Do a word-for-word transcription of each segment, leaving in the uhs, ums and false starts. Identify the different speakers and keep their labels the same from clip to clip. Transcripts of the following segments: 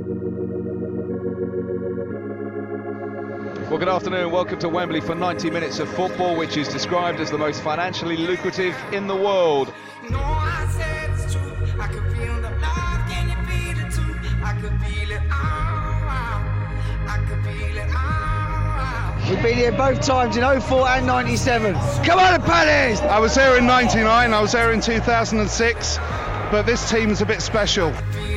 Speaker 1: Well, good afternoon. Welcome to Wembley for ninety minutes of football, which is described as the most financially lucrative in the world.
Speaker 2: No, I said it's true. I could feel the love. Can you feel it too? I could feel it all around. I could feel it all around.
Speaker 3: We've been here both times in oh four and ninety-seven. Come on, Palace!
Speaker 4: I was here in ninety-nine, I was there in two thousand six, but this team's a bit special.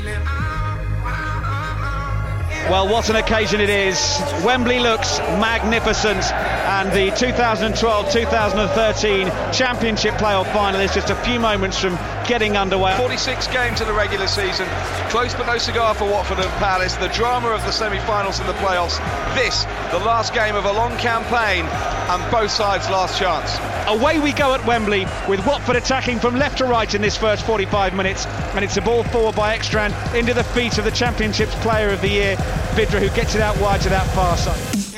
Speaker 5: Well, what an occasion it is. Wembley looks magnificent, and the two thousand twelve two thousand thirteen Championship playoff final is just a few moments from getting underway.
Speaker 1: forty-six games in the regular season, close but no cigar for Watford and Palace. The drama of the semi-finals and the playoffs. This, the last game of a long campaign, and both sides' last chance.
Speaker 5: Away we go at Wembley, with Watford attacking from left to right in this first forty-five minutes, and it's a ball forward by Ekstrand into the feet of the Championship's Player of the Year, Vydra, who gets it out wide to that far side.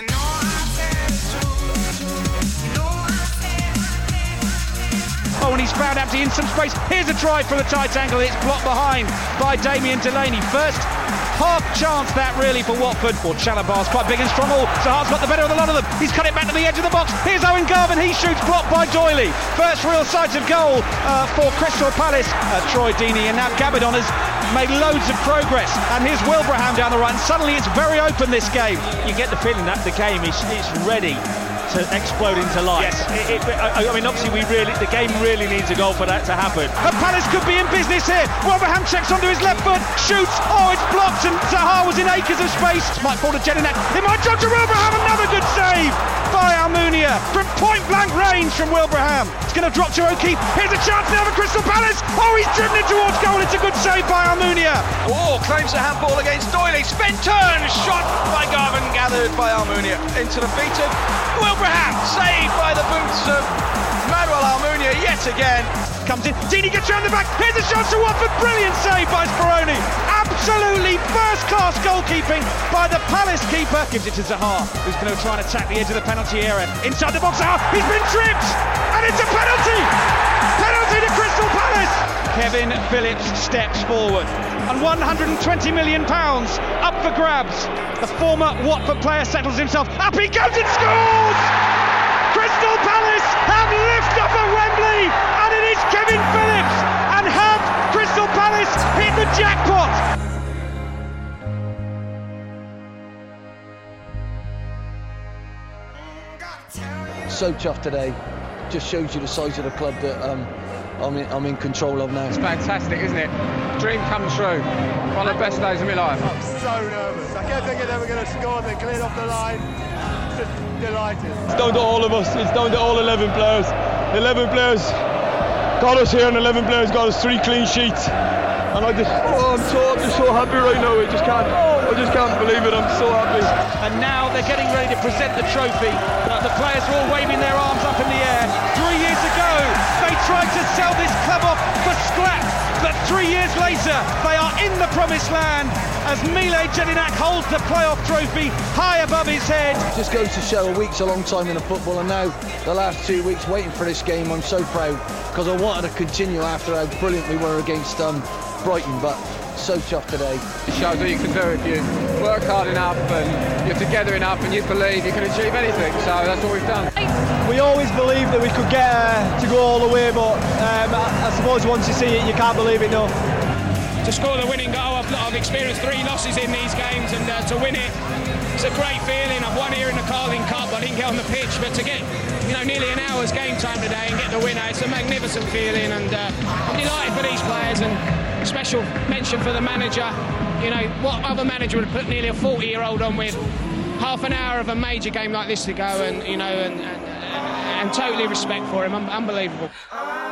Speaker 5: Oh, and he's found empty in some space. Here's a try from the tight angle. It's blocked behind by Damien Delaney. First half chance that really for Watford. Or Chalobah's quite big and strong. Oh, Zaha's got the better of the lot of them. He's cut it back to the edge of the box. Here's Owen Garvin. He shoots, blocked by Doyley. First real sight of goal uh, for Crystal Palace. Uh, Troy Deeney, and now Gabidon has made loads of progress. And here's Wilbraham down the right. And suddenly it's very open, this game.
Speaker 6: You get the feeling that the game is, is ready to explode into life.
Speaker 5: Yes.
Speaker 6: It, it, I, I mean, obviously, we really the game really needs a goal for that to happen.
Speaker 5: And Palace could be in business here. Wilbraham checks onto his left foot, shoots. Oh, it's blocked, and Zaha was in acres of space. Might fall to Jedinak. It might drop to Wilbraham. Another good save by Almunia from point blank range from Wilbraham. It's going to drop to O'Keefe. Here's a chance now for Crystal Palace. Oh, he's driven it towards goal. It's a good save by Almunia.
Speaker 1: Oh, claims a handball against Doyley. Spin turn, shot by Garvin, gathered by Almunia into the feet of Wilbraham, saved by the boots of Manuel Almunia yet again.
Speaker 5: Comes in, Deeney gets round the back. Here's a shot to Watford. Brilliant save by Speroni. Absolutely first-class goalkeeping by the Palace keeper. Gives it to Zaha, who's going to try and attack the edge of the penalty area. Inside the box, Zaha, he's been tripped, and it's a penalty. Penalty to Crystal Palace. Kevin Phillips steps forward, and one hundred twenty million pounds up for grabs. The former Watford player settles himself. Up he goes and scores! Crystal Palace have lifted up at Wembley, and it is Kevin Phillips. And have Crystal Palace hit the jackpot?
Speaker 3: So chuffed today. Just shows you the size of the club that um, I'm, in, I'm in control of now.
Speaker 7: It's fantastic, isn't it? Dream come true. One of the best days of my life.
Speaker 8: I'm so nervous. I kept thinking they were going to score and they cleared off the line. Just delighted.
Speaker 9: It's down to all of us. It's down to all eleven players. eleven players got us here, and eleven players got us three clean sheets. And I just, oh, I'm so, I'm just so happy right now. I just can't, I just can't believe it. I'm so happy.
Speaker 5: And now they're getting ready to present the trophy. The players are all waving their arms up in the air. Three years ago, they tried to sell this club off for scrap. But three years later, they are in the promised land as Mile Jedinak holds the playoff trophy high above his head.
Speaker 3: Just goes to show a week's a long time in the football, and now the last two weeks waiting for this game. I'm so proud because I wanted to continue after how brilliant we were against um, Brighton, but so chuffed today.
Speaker 7: It shows what you can do if you work hard enough and you're together enough and you believe you can achieve anything. So that's what we've done.
Speaker 9: We always believed that we could get uh, to go all the way, but um, I, I suppose once you see it, you can't believe it, no.
Speaker 10: To score the winning goal, I've, I've experienced three losses in these games, and uh, to win it, it's a great feeling. I've won here in the Carling Cup, I didn't get on the pitch, but to get, you know, nearly an hour's game time today and get the winner, it's a magnificent feeling, and uh, I'm delighted for these players, and special mention for the manager. You know, what other manager would have put nearly a forty-year-old on with half an hour of a major game like this to go, and you know, and, and, and, and totally respect for him, unbelievable.